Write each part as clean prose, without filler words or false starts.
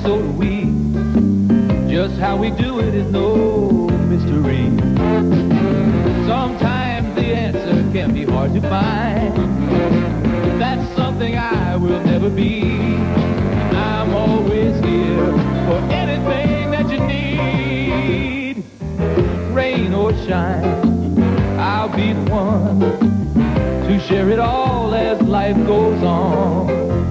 so do we. Just how we do it is no mystery. Sometimes the answer can be hard to find. That's something I will never be. I'm always here for anything that you need. Rain or shine, I'll be the one to share it all as life goes on.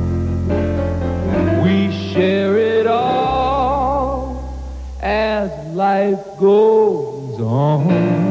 We share it all as life goes on.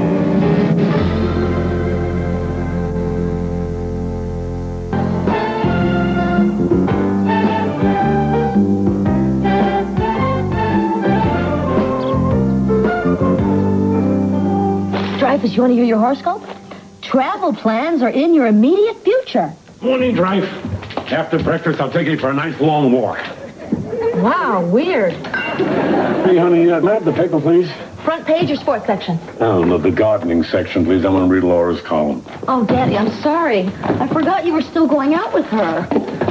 Dreyfus, you want to hear your horoscope? Travel plans are in your immediate future. Morning, Dreyf. After breakfast, I'll take you for a nice long walk. Wow, weird. Hey, honey, may I have the paper, please? Front page or sports section? Oh, no, the gardening section, please. I want to read Laura's column. Oh, Daddy, I'm sorry. I forgot you were still going out with her.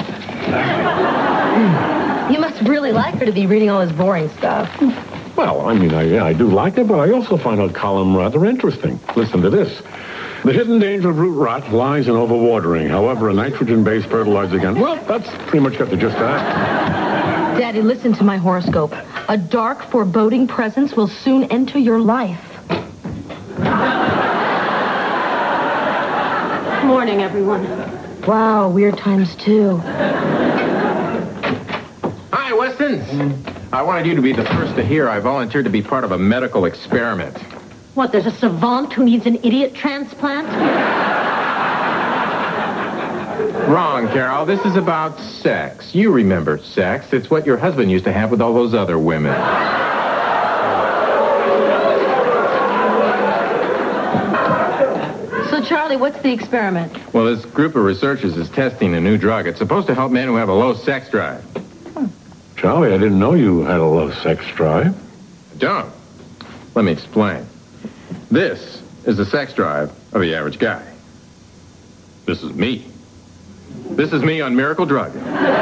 You must really like her to be reading all this boring stuff. Well, I mean, I do like it, but I also find her column rather interesting. Listen to this. The hidden danger of root rot lies in overwatering. However, a nitrogen-based fertilizer can... Well, that's pretty much got the gist of that. Daddy, listen to my horoscope. A dark, foreboding presence will soon enter your life. Morning, everyone. Wow, weird times, too. Hi, Weston. I wanted you to be the first to hear I volunteered to be part of a medical experiment. What, there's a savant who needs an idiot transplant? Wrong, Carol. This is about sex. You remember sex. It's what your husband used to have with all those other women. So, Charlie, what's the experiment? Well, this group of researchers is testing a new drug. It's supposed to help men who have a low sex drive. Charlie, I didn't know you had a low sex drive. Don't. Let me explain. This is the sex drive of the average guy. This is me. This is me on Miracle Drug.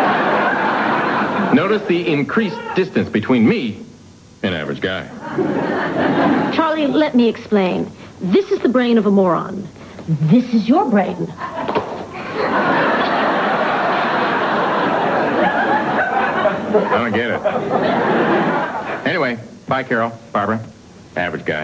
Notice the increased distance between me and average guy. Charlie, let me explain. This is the brain of a moron. This is your brain. I don't get it. Anyway, bye, Carol, Barbara, average guy.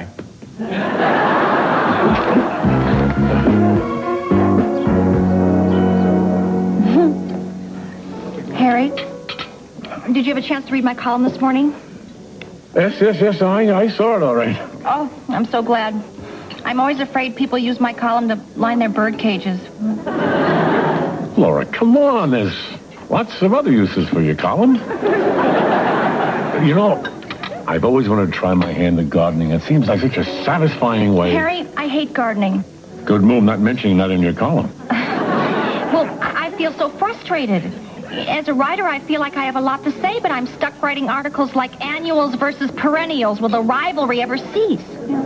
Harry, did you have a chance to read my column this morning? Yes, I saw it all right. Oh, I'm so glad. I'm always afraid people use my column to line their bird cages. Laura, come on. There's lots of other uses for your column. You know, I've always wanted to try my hand at gardening. It seems like such a satisfying way. Harry, I hate gardening. Good move not mentioning that in your column. Well, I feel so frustrated. As a writer, I feel like I have a lot to say, but I'm stuck writing articles like annuals versus perennials. Will the rivalry ever cease?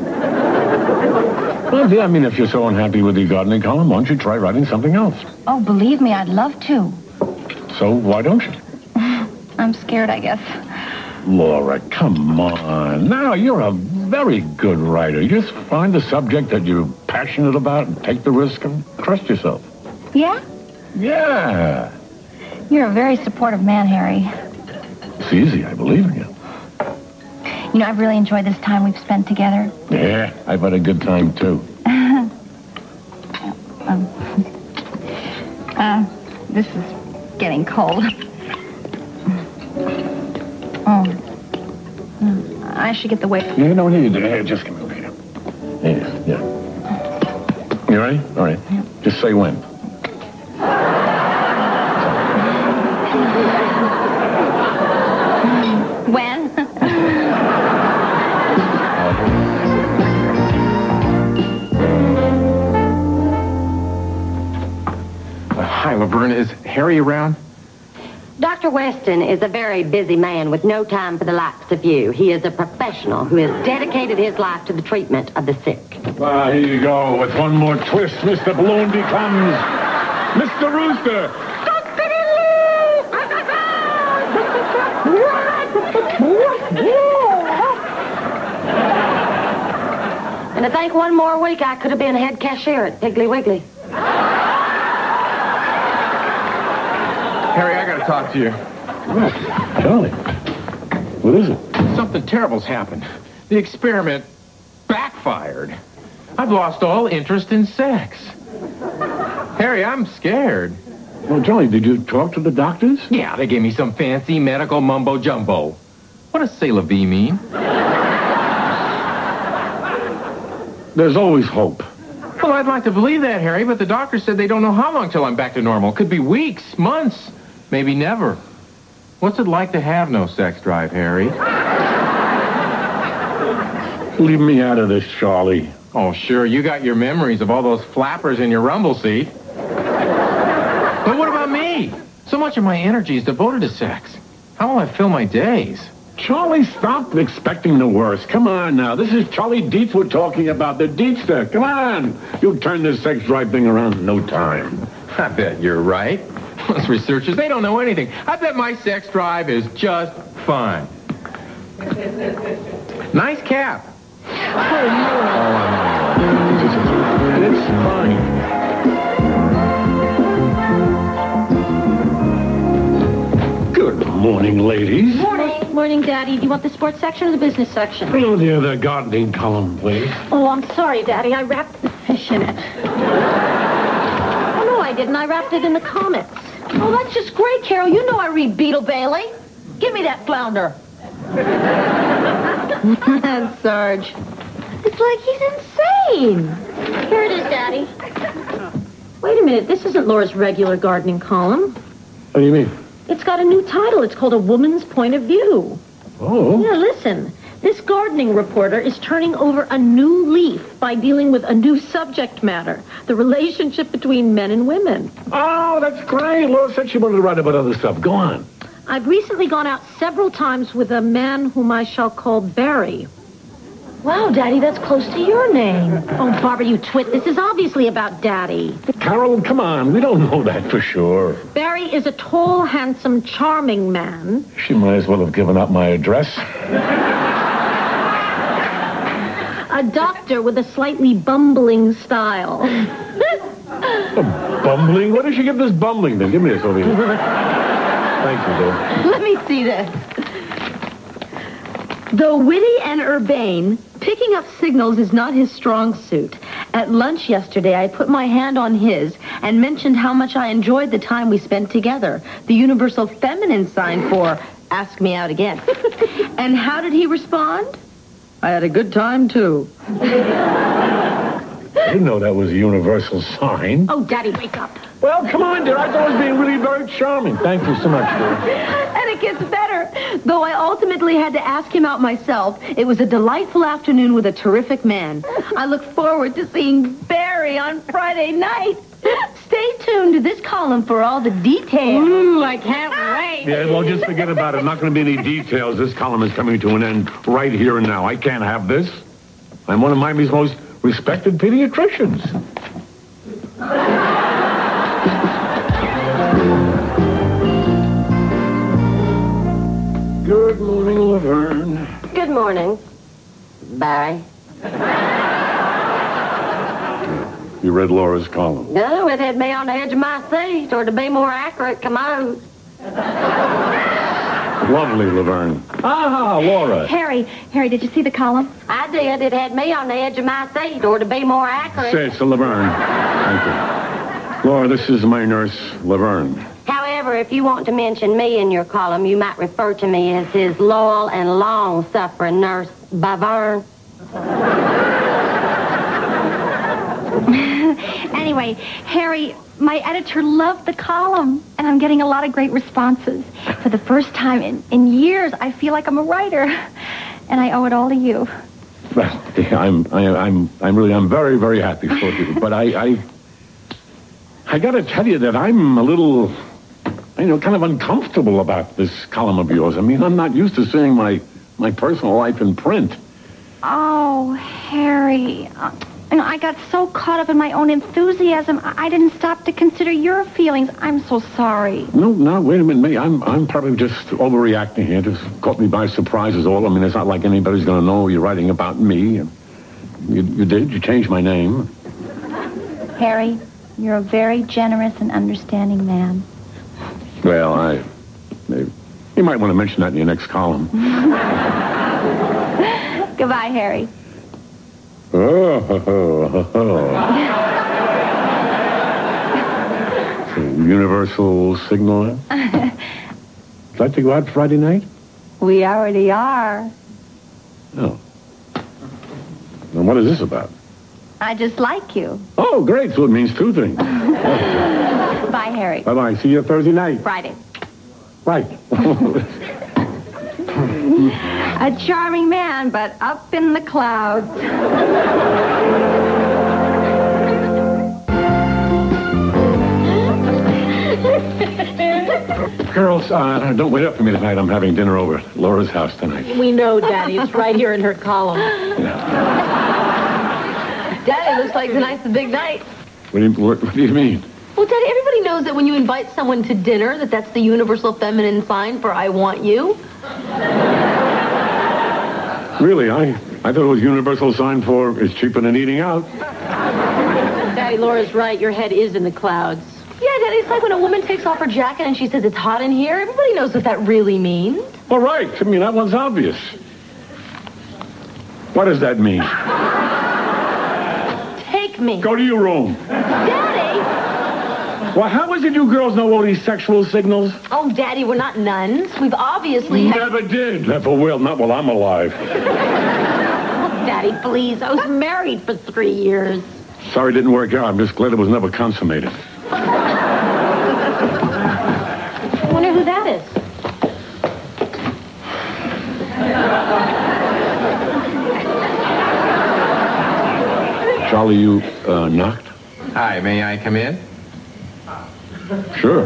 Well, yeah, I mean, if you're so unhappy with your gardening column, why don't you try writing something else? Oh, believe me, I'd love to. So why don't you? I'm scared, I guess. Laura, come on. Now, you're a very good writer. You just find the subject that you're passionate about and take the risk and trust yourself. Yeah? Yeah. You're a very supportive man, Harry. It's easy. I believe in you. You know, I've really enjoyed this time we've spent together. Yeah, I've had a good time, too. This is getting cold. Oh. I should get the waiter. Yeah, no, you do. Hey, just come over here. Yeah. You ready? All right. Yeah. Just say when. When? Hi, Laverne. Is Harry around? Dr. Weston is a very busy man with no time for the likes of you. He is a professional who has dedicated his life to the treatment of the sick. Here you go. With one more twist, Mr. Balloon becomes Mr. Rooster. And I think one more week I could have been head cashier at Piggly Wiggly. Harry, I gotta talk to you. Charlie, what is it? Something terrible's happened. The experiment backfired. I've lost all interest in sex. Harry, I'm scared. Well, Charlie, did you talk to the doctors? Yeah, they gave me some fancy medical mumbo-jumbo. What does c'est la vie mean? There's always hope. Well, I'd like to believe that, Harry, but the doctor said they don't know how long till I'm back to normal. Could be weeks, months, maybe never. What's it like to have no sex drive, Harry? Leave me out of this, Charlie. Oh, sure, you got your memories of all those flappers in your rumble seat. But what about me? So much of my energy is devoted to sex. How will I fill my days? Charlie, stop expecting the worst. Come on now. This is Charlie Dietz we're talking about. The Dietzster. Come on. You'll turn this sex drive thing around in no time. I bet you're right. Those researchers, they don't know anything. I bet my sex drive is just fine. Nice cap. It's fine. Good morning, ladies. Morning, Daddy. Do you want the sports section or the business section? Oh, dear, the gardening column, please. Oh, I'm sorry, Daddy. I wrapped the fish in it. Oh, no, I didn't. I wrapped it in the comics. Oh, that's just great, Carol. You know I read Beetle Bailey. Give me that flounder. Sarge. It's like he's insane. Here it is, Daddy. Wait a minute. This isn't Laura's regular gardening column. What do you mean? It's got a new title. It's called A Woman's Point of View. Oh. Yeah, listen. This gardening reporter is turning over a new leaf by dealing with a new subject matter, the relationship between men and women. Oh, that's great. Laura said she wanted to write about other stuff. Go on. I've recently gone out several times with a man whom I shall call Barry. Wow, Daddy, that's close to your name. Oh, Barbara, you twit. This is obviously about Daddy. Carol, come on. We don't know that for sure. Barry is a tall, handsome, charming man. She might as well have given up my address. A doctor with a slightly bumbling style. Bumbling? Where did she get this bumbling then? Give me this over here. Thank you, dear. Let me see this. Though witty and urbane, picking up signals is not his strong suit. At lunch yesterday, I put my hand on his and mentioned how much I enjoyed the time we spent together. The universal feminine sign for ask me out again. And how did he respond? I had a good time, too. I didn't know that was a universal sign. Oh, Daddy, wake up. Well, come on, dear. I thought it was being really very charming. Thank you so much, dear. And it gets better. Though I ultimately had to ask him out myself, it was a delightful afternoon with a terrific man. I look forward to seeing Barry on Friday night. Stay tuned to this column for all the details. Ooh, I can't wait. Yeah, well, just forget about it. Not going to be any details. This column is coming to an end right here and now. I can't have this. I'm one of Miami's most respected pediatricians. Good morning, Laverne. Good morning, Barry. You read Laura's column. No, it had me on the edge of my seat, or to be more accurate, commode. Lovely, Laverne. Ah, Laura. Harry, did you see the column? I did. It had me on the edge of my seat, or to be more accurate. Say it's to Laverne. Thank you. Laura, this is my nurse, Laverne. However, if you want to mention me in your column, you might refer to me as his loyal and long-suffering nurse, Baverne. Anyway, Harry, my editor loved the column, and I'm getting a lot of great responses. For the first time in years, I feel like I'm a writer, and I owe it all to you. Well, I'm very, very happy for you. But I got to tell you that I'm a little, kind of uncomfortable about this column of yours. I mean, I'm not used to seeing my personal life in print. Oh, Harry. And I got so caught up in my own enthusiasm, I didn't stop to consider your feelings. I'm so sorry. No, wait a minute, May. I'm probably just overreacting here. Just caught me by surprise is all. I mean, it's not like anybody's going to know you're writing about me. You did. You changed my name. Harry, you're a very generous and understanding man. Well, you might want to mention that in your next column. Goodbye, Harry. Universal signal. Would you like to go out Friday night? We already are. Oh. And what is this about? I just like you. Oh, great. So it means two things. Bye, Harry. Bye-bye. See you Thursday night. Friday. Right. A charming man, but up in the clouds. Girls, don't wait up for me tonight. I'm having dinner over at Laura's house tonight. We know, Daddy. It's right here in her column. Daddy, looks like tonight's the big night. What do you mean? Well, Daddy, everybody knows that when you invite someone to dinner, that's the universal feminine sign for I want you. Really? I thought it was universal sign for it's cheaper than eating out. Daddy, Laura's right. Your head is in the clouds. Yeah, Daddy, it's like when a woman takes off her jacket and she says it's hot in here. Everybody knows what that really means. All right. I mean, that one's obvious. What does that mean? Take me. Go to your room. Daddy! Well, how is it you girls know all these sexual signals? Oh, Daddy, we're not nuns. We've obviously... Never did. Never will. Not while I'm alive. Daddy, please. I was married for 3 years. Sorry it didn't work out. I'm just glad it was never consummated. I wonder who that is. Charlie, you knocked? Hi, may I come in? Sure.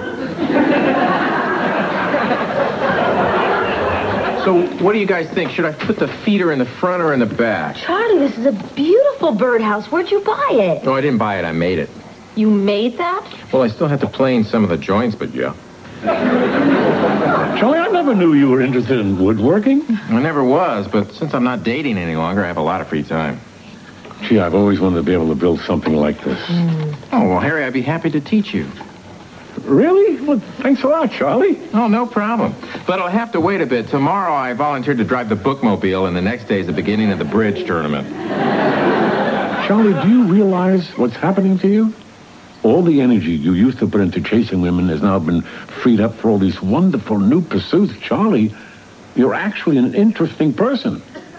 So, what do you guys think? Should I put the feeder in the front or in the back? Charlie, this is a beautiful birdhouse. Where'd you buy it? No, I didn't buy it. I made it. You made that? Well, I still have to plane some of the joints, but yeah. Charlie, I never knew you were interested in woodworking. I never was, but since I'm not dating any longer, I have a lot of free time. Gee, I've always wanted to be able to build something like this. Oh, well, Harry, I'd be happy to teach you. Really? Well, thanks a lot, Charlie. Oh, no problem. But I'll have to wait a bit. Tomorrow I volunteered to drive the bookmobile, and the next day is the beginning of the bridge tournament. Charlie, do you realize what's happening to you? All the energy you used to put into chasing women has now been freed up for all these wonderful new pursuits. Charlie, you're actually an interesting person.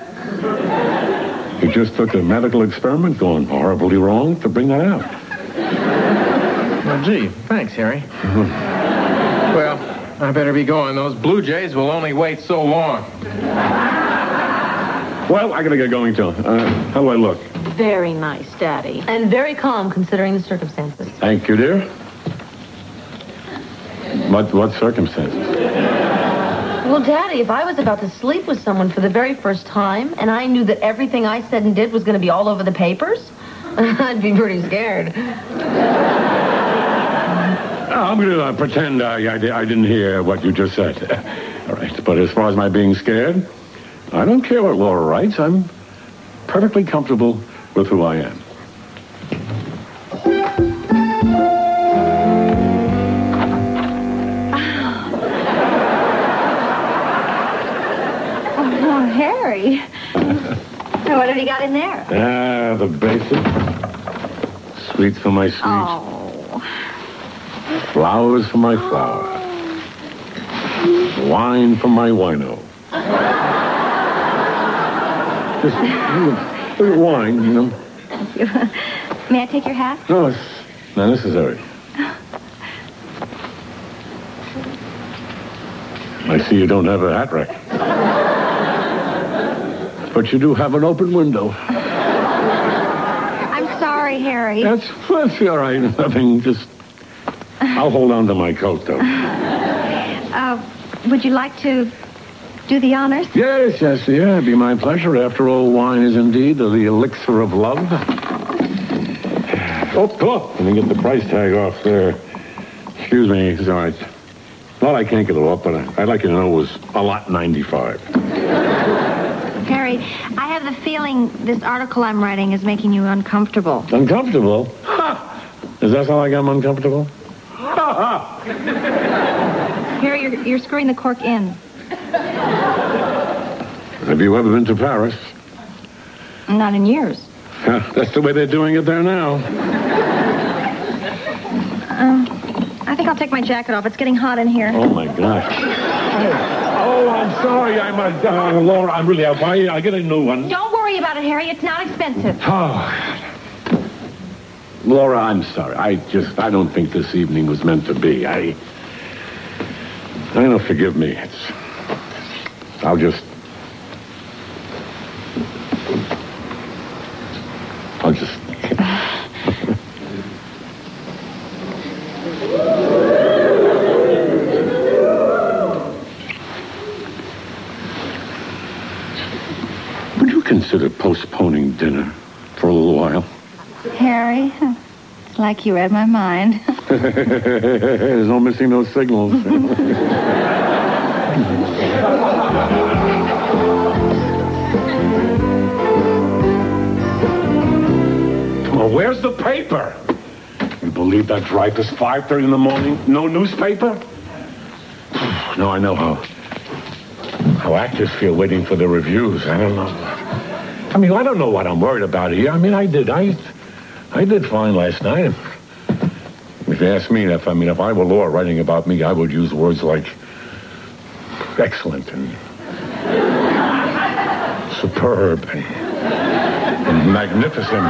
You just took a medical experiment gone horribly wrong to bring that out. Well, gee, thanks, Harry. Well, I better be going. Those Blue Jays will only wait so long. Well, I gotta get going, too. How do I look? Very nice, Daddy. And very calm, considering the circumstances. Thank you, dear. What circumstances? Well, Daddy, if I was about to sleep with someone for the very first time, and I knew that everything I said and did was going to be all over the papers, I'd be pretty scared. I'm gonna pretend I didn't hear what you just said. All right, but as far as my being scared, I don't care what Laura writes. I'm perfectly comfortable with who I am. Oh, Harry. What have you got in there? The basic. Sweets for my sweets. Oh. Flowers for my flower. Wine for my wino. Just a little wine, you know. Thank you. May I take your hat? No, it's not necessary. I see you don't have a hat rack. But you do have an open window. I'm sorry, Harry. That's all right. Nothing, just... I'll hold on to my coat, though. Would you like to do the honors? Yes, yeah, it'd be my pleasure. After all, wine is indeed the elixir of love. Oh, let me get the price tag off there. Excuse me, it's all right. Well, I can't get it off, but I'd like you to know it was a lot 95. Harry, I have the feeling this article I'm writing is making you uncomfortable. Uncomfortable? Ha! Is that how I got uncomfortable? Ha ha! Harry, you're screwing the cork in. Have you ever been to Paris? Not in years. That's the way they're doing it there now. I think I'll take my jacket off. It's getting hot in here. Oh, my gosh. Oh, I'm sorry. Laura, I'll get a new one. Don't worry about it, Harry. It's not expensive. Oh, Laura, I'm sorry. I don't think this evening was meant to be. I know, forgive me. I'll just... Would you consider postponing dinner for a little while? Harry, it's like you read my mind. There's no missing those signals. Well, where's the paper? You believe that's right? This 5:30 in the morning? No newspaper? No, I know how actors feel waiting for the reviews. I don't know. I mean, I don't know what I'm worried about here. I mean, I did fine last night. If you ask me, if I were Laura writing about me, I would use words like excellent and superb and magnificent.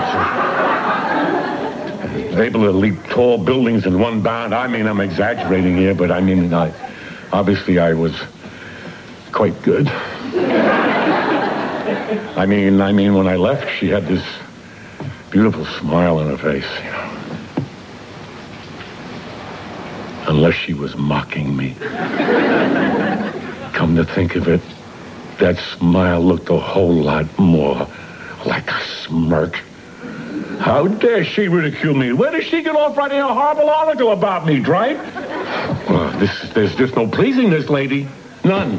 Able to leap tall buildings in one bound. I mean, I'm exaggerating here, but obviously I was quite good. I mean, when I left, she had this beautiful smile on her face, you know. Unless she was mocking me. Come to think of it, that smile looked a whole lot more like a smirk. How dare she ridicule me? Where does she get off writing a horrible article about me, Dripe? Well, there's just no pleasing this lady. None.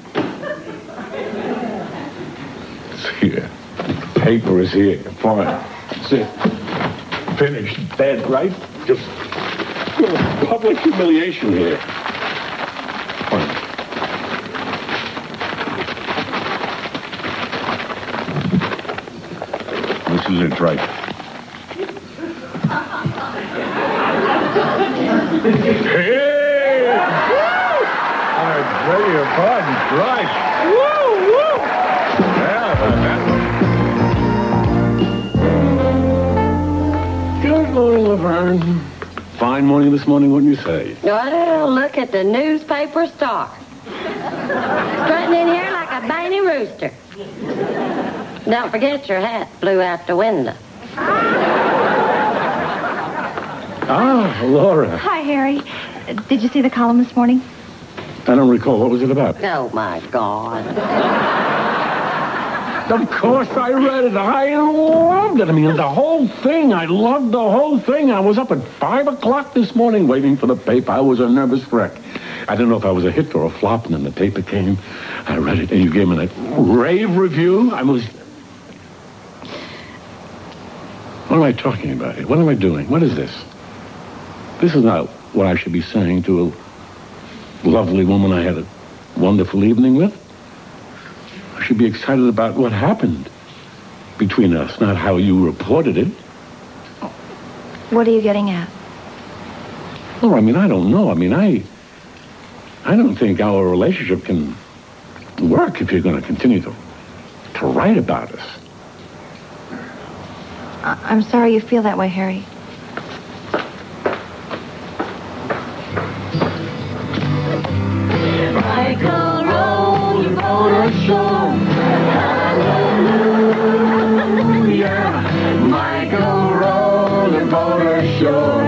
It's here. The paper is here. Fine. That's it. Finished. Dead, right? Just public humiliation here. Fine. This is it, Dripe. Hey! I beg your pardon, right. Woo, woo! Yeah, good morning, Laverne. Fine morning this morning, wouldn't you say? Well, look at the newspaper stock. Strutting in here like a banny rooster. Don't forget your hat flew out the window. Ah, Laura. Hi, Harry. Did you see the column this morning? I don't recall. What was it about? Oh, my God. Of course I read it. I loved it. I mean, the whole thing. I loved the whole thing. I was up at 5 o'clock this morning waiting for the paper. I was a nervous wreck. I didn't know if I was a hit or a flop, and then the paper came. I read it, and you gave me that rave review. What am I talking about here? What am I doing? What is this? This is not what I should be saying to a lovely woman I had a wonderful evening with. I should be excited about what happened between us, not how you reported it. What are you getting at? Well, I mean, I don't know. I mean, I don't think our relationship can work if you're going to continue to write about us. I'm sorry you feel that way, Harry. Michael, roll your boat ashore. Hallelujah. Michael, roll your boat ashore.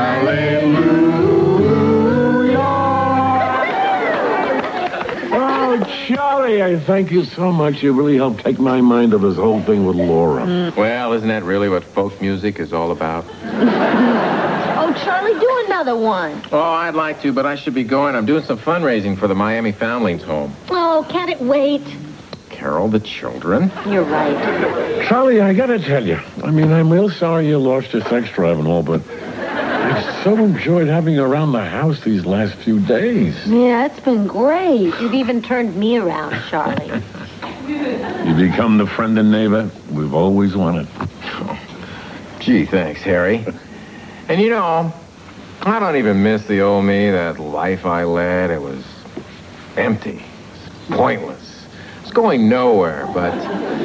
Hallelujah. Well, Oh, Charlie, I thank you so much. You really helped take my mind to this whole thing with Laura. Well, isn't that really what folk music is all about? Oh, Charlie, do another one. Oh, I'd like to, but I should be going. I'm doing some fundraising for the Miami Foundlings Home. Oh, can't it wait? Carol, the children. You're right. Charlie, I gotta tell you, I'm real sorry you lost your sex drive and all, but I've so enjoyed having you around the house these last few days. Yeah, it's been great. You've even turned me around, Charlie. You become the friend and neighbor we've always wanted. Gee, thanks, Harry. And you know, I don't even miss the old me, that life I led. It was empty. It was pointless. It was going nowhere, but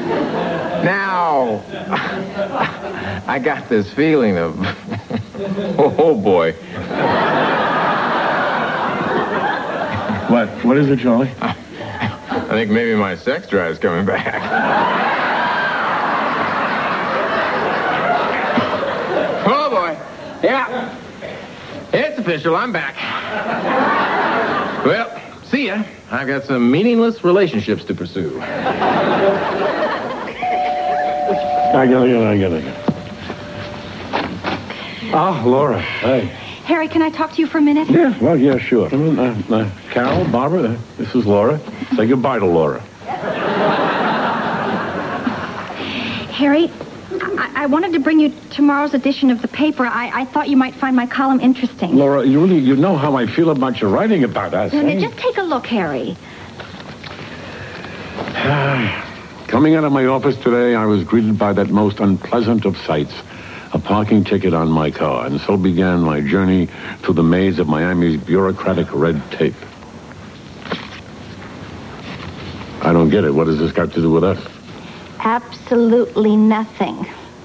now I got this feeling of, oh boy. What is it, Charlie? I think maybe my sex drive's coming back. Oh boy. Yeah. It's official. I'm back. Well, see ya. I've got some meaningless relationships to pursue. I gotta go. Ah, Laura. Hey. Harry, can I talk to you for a minute? Yeah, well, yeah, sure. Carol, Barbara, this is Laura. Say goodbye to Laura. Harry, I wanted to bring you tomorrow's edition of the paper. I thought you might find my column interesting. Laura, you know how I feel about your writing about us, Now, eh? just take a look, Harry. Coming out of my office today, I was greeted by that most unpleasant of sights, a parking ticket on my car, and so began my journey through the maze of Miami's bureaucratic red tape. I don't get it. What has this got to do with us? Absolutely nothing.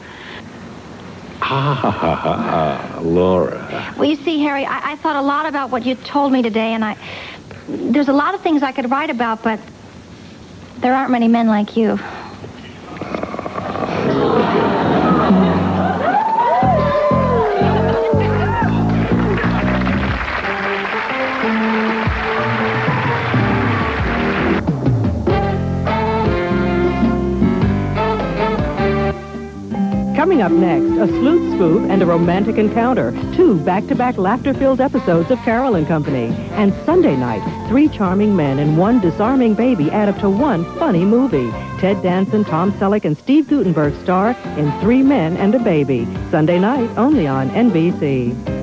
Laura. Well, you see, Harry, I thought a lot about what you told me today, and there's a lot of things I could write about, but there aren't many men like you. Coming up next, a sleuth spoof and a romantic encounter. 2 back-to-back laughter-filled episodes of Carol and Company. And Sunday night, 3 charming men and 1 disarming baby add up to 1 funny movie. Ted Danson, Tom Selleck, and Steve Guttenberg star in 3 Men and a Baby. Sunday night, only on NBC.